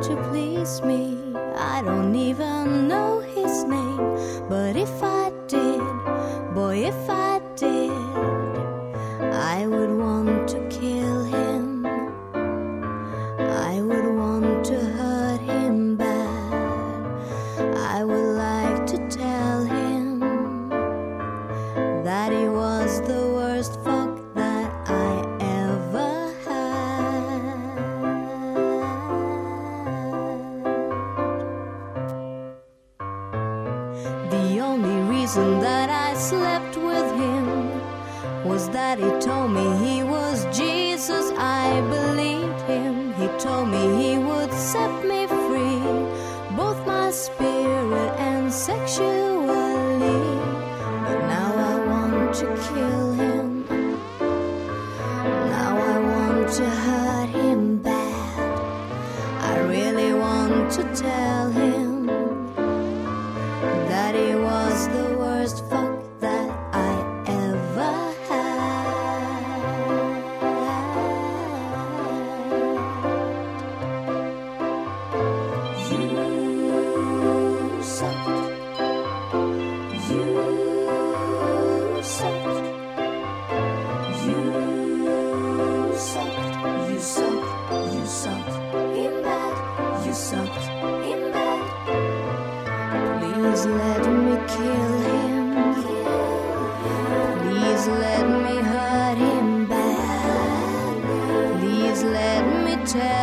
to please me. I don't even know his name, but if I did, boy, if I did, I would want to kill him. I would want to hurt him bad. I would like to tell him that he was the worst fuck that I ever had. The only reason that I slept with him was that he told me he was Jesus. I believed him. He told me he would set me free, both my spirit and sexually. But now I want to kill him. Now I want to hurt him bad. I really want to tell him that he was the worst fuck that I ever had. You sucked. You sucked. You sucked. You sucked. You sucked him bad. You sucked him bad. Please let me kill him. Please let me hurt him bad. Please let me tell